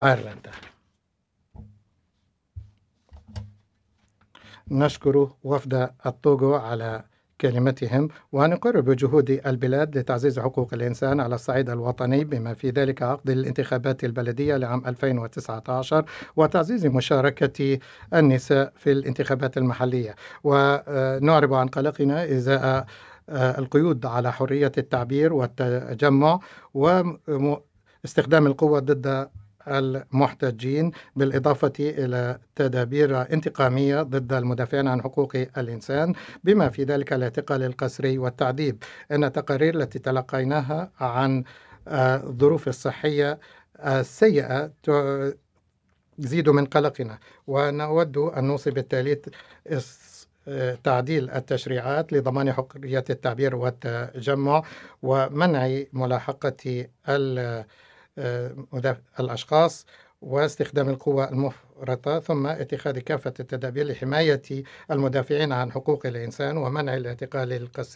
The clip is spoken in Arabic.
أيرلندا. نشكر وفد الطوغو على كلمتهم، ونقر بجهود البلاد لتعزيز حقوق الإنسان على الصعيد الوطني، بما في ذلك عقد الانتخابات البلدية لعام 2019 وتعزيز مشاركة النساء في الانتخابات المحلية. ونعرب عن قلقنا إزاء القيود على حرية التعبير والتجمع واستخدام القوة ضد المحتجين، بالإضافة إلى تدابير انتقامية ضد المدافعين عن حقوق الإنسان، بما في ذلك الاعتقال القسري والتعذيب. إن التقارير التي تلقيناها عن الظروف الصحية السيئة تزيد من قلقنا، ونود أن نوصي بالتالي تعديل التشريعات لضمان حرية التعبير والتجمع ومنع ملاحقة الأشخاص واستخدام القوة المفرطة، ثم اتخاذ كافة التدابير لحماية المدافعين عن حقوق الإنسان ومنع الاعتقال القسري